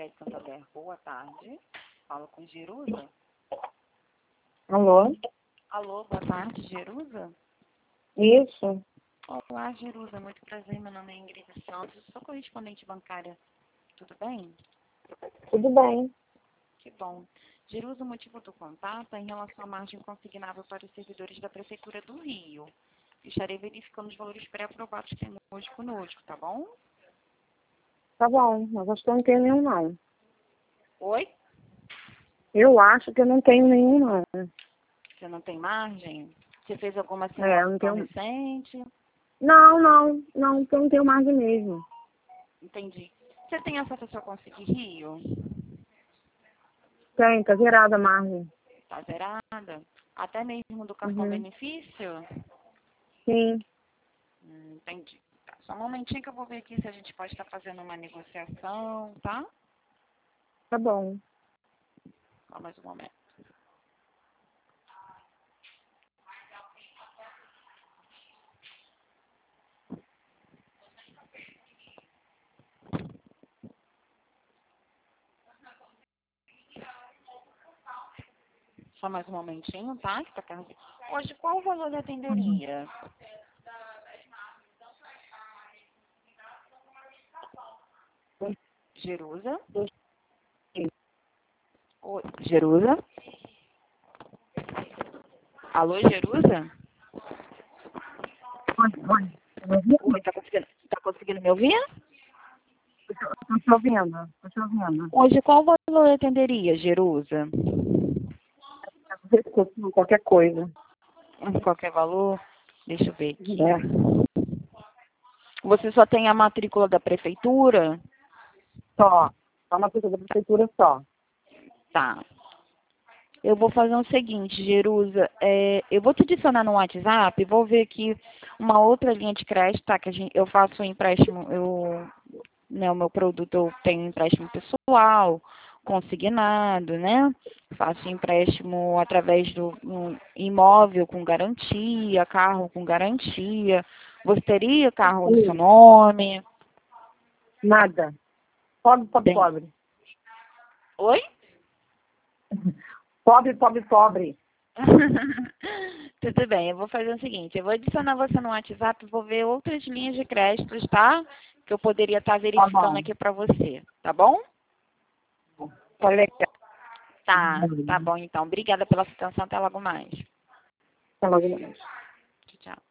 Crédito Santander. Boa tarde. Falo com Jerusa. Alô? Alô, boa tarde, Jerusa. Isso. Olá, Jerusa. Muito prazer. Meu nome é Ingrid Santos. Sou correspondente bancária. Tudo bem? Tudo bem. Que bom. Jerusa, o motivo do contato é em relação à margem consignável para os servidores da Prefeitura do Rio. Estarei verificando os valores pré-aprovados que temos hoje conosco, tá bom? Tá bom, mas acho que eu não tenho nenhum, não. Oi? Eu acho que eu não tenho nenhum, não. Você não tem margem? Você fez alguma Eu não simulação tenho... recente? Não, porque eu não tenho margem mesmo. Entendi. Você tem acesso ao seu Consigne Rio? Tem, tá zerada a margem. Tá zerada? Até mesmo do cartão Uhum. benefício? Sim, Entendi. Tá, só um momentinho que eu vou ver aqui se a gente pode estar fazendo uma negociação, tá? tá bom. Só mais um momento. Só mais um momentinho, tá? Que tá carregando. Hoje, qual o valor da atenderia? Jerusa? Oi, Jerusa? Alô, Jerusa? Oi, tá conseguindo me ouvir? Tô te ouvindo, tô te ouvindo. Hoje, qual o valor da atenderia, Jerusa? Qualquer coisa. Qualquer valor? Deixa eu ver aqui. É, Você só tem a matrícula da prefeitura? só. Só uma pessoa da prefeitura só. Tá. Eu vou fazer o seguinte, Jerusa, eu vou te adicionar no WhatsApp, vou ver aqui uma outra linha de crédito, tá? Que eu faço um empréstimo, né, o meu produto eu tenho empréstimo pessoal, consignado, né? Faço empréstimo através do imóvel com garantia, carro com garantia. Você teria carro no seu nome? Nada. Pobre, pobre, Bem, pobre. oi? Pobre, pobre, pobre. Tudo bem, eu vou fazer o seguinte, eu vou adicionar você no WhatsApp, vou ver outras linhas de créditos, tá? Que eu poderia estar Tá verificando bom. aqui para você, tá bom? Tá legal. Tá bom então. Obrigada pela sua atenção, até logo mais. Tá logo mais. Tchau, tchau.